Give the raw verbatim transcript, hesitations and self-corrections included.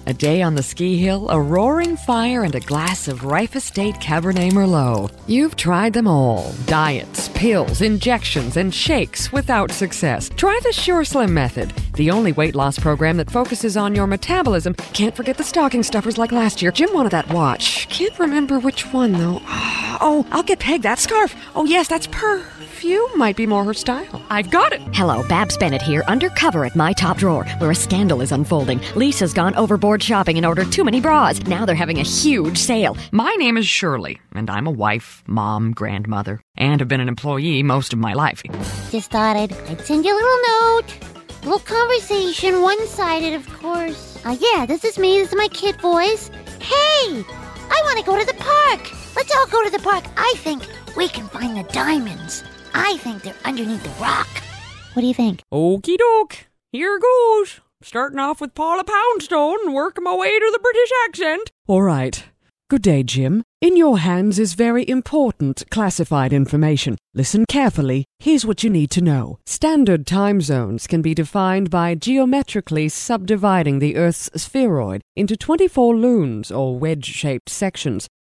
A day on the ski hill, a roaring fire, and a glass of Rife Estate Cabernet Merlot. You've tried them all. Diets, pills, injections, and shakes without success. Try the Sure Slim method, the only weight loss program that focuses on your metabolism. Can't forget the stocking stuffers like last year. Jim wanted that watch. Can't remember which one, though. Oh, I'll get Peg that scarf. Oh, yes, that's perfume. Might be more her style. I've got it. Hello, Babs Bennett here, undercover at my top drawer, where a scandal is unfolding. Lisa's gone overboard shopping and ordered too many bras. Now they're having a huge sale. My name is Shirley, and I'm a wife, mom, grandmother, and have been an employee most of my life. Just thought I'd, I'd send you a little note. A little conversation, one-sided, of course. Uh, yeah, this is me. This is my kid voice. Hey, I want to go to the park. Let's all go to the park. I think we can find the diamonds. I think they're underneath the rock. What do you think? Okie doke. Here goes. Starting off with Paula Poundstone and working my way to the British accent. All right. Good day, Jim. In your hands is very important classified information. Listen carefully. Here's what you need to know. Standard time zones can be defined by geometrically subdividing the Earth's spheroid into twenty-four lunes, or wedge-shaped sections.